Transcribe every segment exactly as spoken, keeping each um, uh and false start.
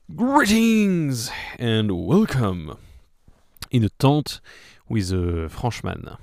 Greetings and welcome in a tent with a Frenchman.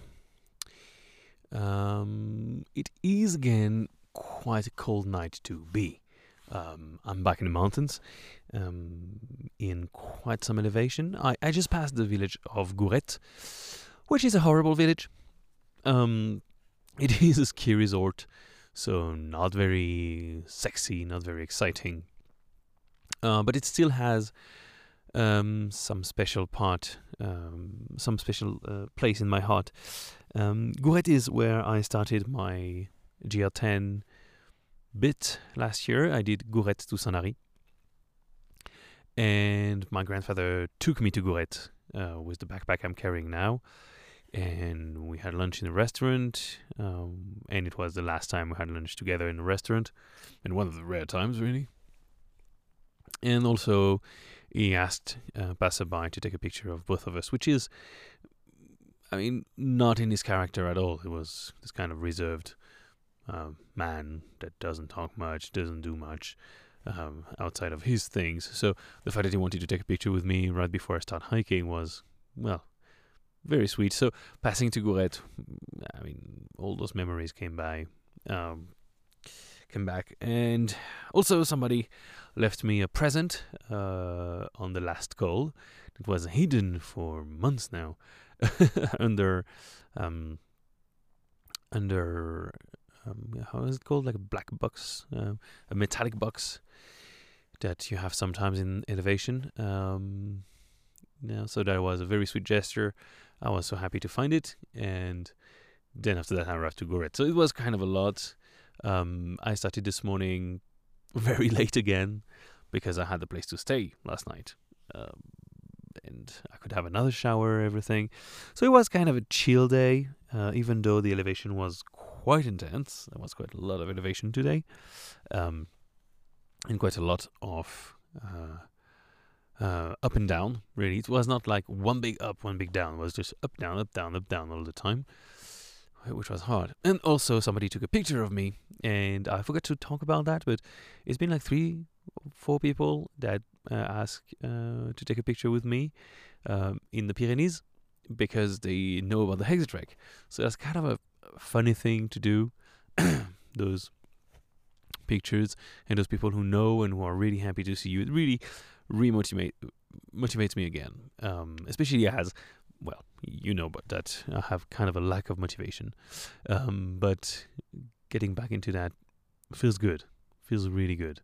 Um, it is again quite a cold night to be. Um, I'm back in the mountains, um, in quite some elevation. I, I just passed the village of Gourette, which is a horrible village. Um, it is a ski resort, so not very sexy, not very exciting. Uh, but it still has um, some special part, um, some special uh, place in my heart. Um, Gourette is where I started my G R ten bit last year. I did Gourette to Sanary. And my grandfather took me to Gourette uh, with the backpack I'm carrying now. And we had lunch in a restaurant. Um, and it was the last time we had lunch together in a restaurant. And one of the rare times, really. And also, he asked uh, passerby to take a picture of both of us, which is, I mean, not in his character at all. He was this kind of reserved uh, man that doesn't talk much, doesn't do much um, outside of his things. So the fact that he wanted to take a picture with me right before I start hiking was, well, very sweet. So passing to Gourette, I mean, all those memories came by. Um, came back, and also somebody left me a present uh, on the last call. It was hidden for months now under um, under um, how is it called, like a black box, uh, a metallic box that you have sometimes in elevation. Um, yeah, so that was a very sweet gesture. I was so happy to find it, and then after that I arrived to Gourette. So it was kind of a lot. Um, I started this morning very late again because I had the place to stay last night. Um, and I could have another shower, everything. So it was kind of a chill day, uh, even though the elevation was quite intense. There was quite a lot of elevation today. Um, and quite a lot of uh, uh, up and down, really. It was not like one big up, one big down. It was just up, down, up, down, up, down all the time, which was hard. And also somebody took a picture of me, and I forgot to talk about that, but it's been like three, four people that uh, asked uh, to take a picture with me um, in the Pyrenees because they know about the Hexatrek. So that's kind of a funny thing to do, those pictures, and those people who know and who are really happy to see you. It really re-motivate motivates me again, um, especially as, well, you know, but that I have kind of a lack of motivation. Um, but getting back into that feels good. Feels really good.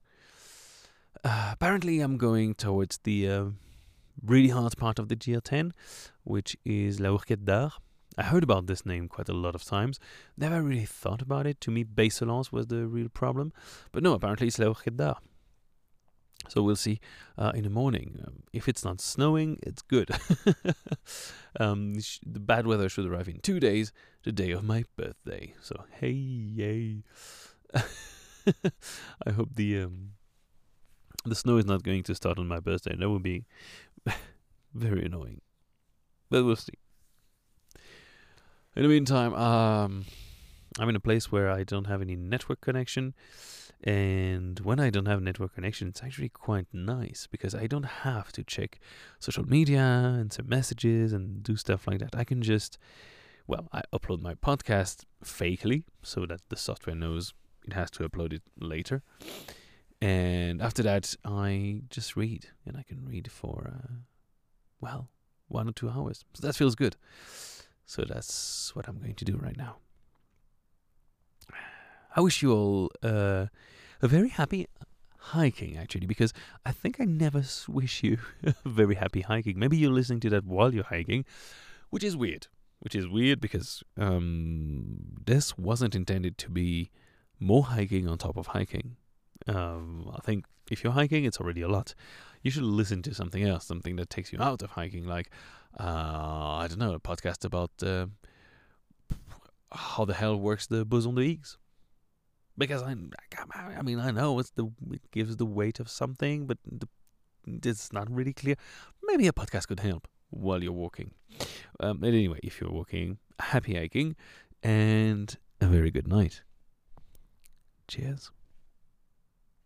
Uh, apparently, I'm going towards the uh, really hard part of the G R ten, which is La Hourquette d'Ar. I heard about this name quite a lot of times. Never really thought about it. To me, Baselance was the real problem. But no, apparently it's La Hourquette d'Ar. So we'll see uh, in the morning. Um, if it's not snowing, it's good. um, sh- the bad weather should arrive in two days, the day of my birthday. So hey, yay! I hope the um, the snow is not going to start on my birthday. That would be very annoying. But we'll see. In the meantime, um, I'm in a place where I don't have any network connection. And when I don't have network connection, it's actually quite nice because I don't have to check social media and send messages and do stuff like that. I can just, well, I upload my podcast fakely so that the software knows it has to upload it later. And after that, I just read, and I can read for, uh, well, one or two hours. So that feels good. So that's what I'm going to do right now. I wish you all uh, a very happy hiking, actually, because I think I never wish you a very happy hiking. Maybe you're listening to that while you're hiking, which is weird. Which is weird because um, this wasn't intended to be more hiking on top of hiking. Um, I think if you're hiking, it's already a lot. You should listen to something else, something that takes you out of hiking, like, uh, I don't know, a podcast about uh, how the hell works the boson de Higgs. Because I, I mean, I know it's the it gives the weight of something, but the, it's not really clear. Maybe a podcast could help while you're walking. Um, but anyway, if you're walking, happy hiking, and a very good night. Cheers.